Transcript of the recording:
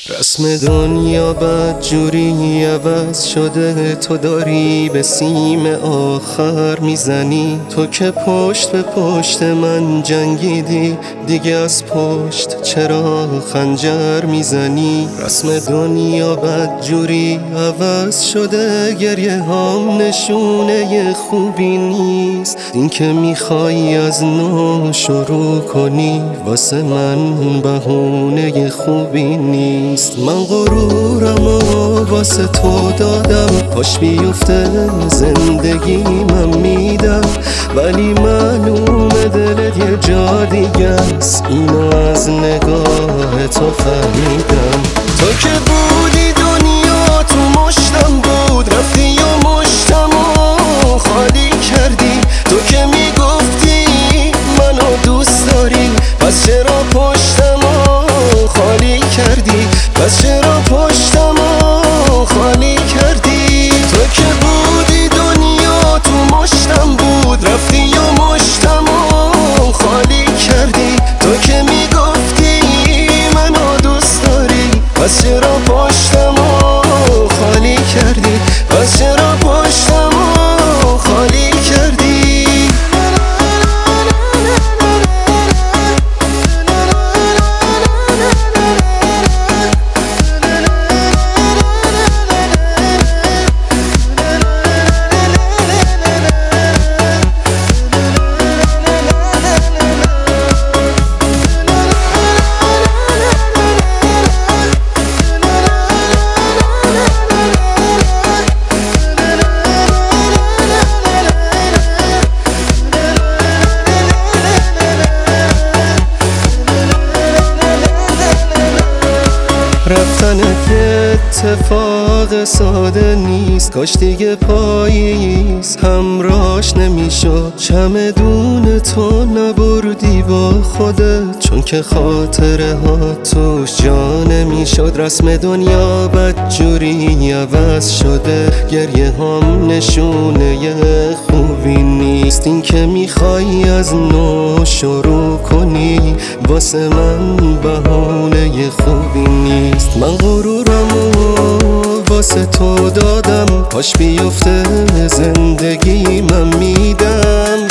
رسم دنیا بدجوری عوض شده، تو داری به سیم آخر میزنی. تو که پشت به پشت من جنگیدی، دیگه از پشت چرا خنجر میزنی؟ رسم دنیا بدجوری عوض شده، گریه هام نشونه خوبی نیست. این که میخوای از نو شروع کنی، واسه من بهونه خوبی نیست. من غرورم و واسه تو دادم، پاش بیفته زندگی من میدم. ولی معلومه دلت یه جا دیگه است، اینو از نگاه تو فهمیدم. تو که بودی دنیا تو مشتم بود، رفتی و مشتم و خالی کردی. تو که میگفتی منو دوست داری، پس چرا پشتم و خالی کردی؟ پس چرا پشتم و خالی کردی؟ تو که بودی دنیا تو مشتم بود، رفتی و مشتم و خالی کردی. تو که میگفتی منو دوست داری، پس چرا پشتم و خالی کردی؟ پس چرا پشتم و خالی کردی؟ رفتن که اتفاق ساده نیست، کاش دیگه پاییز همراش نمیشد. چمدون تو نبردی با خودت، چون که خاطره ها توش جا نمیشد. رسم دنیا بدجوری عوض شده، گریه هم نشونه خوبی نیست. این که میخوای از نو شروع کنی، واسه من بهونه خوبی نیست. من غرورم و واسه تو دادم، پاش بیفته زندگی من میدم.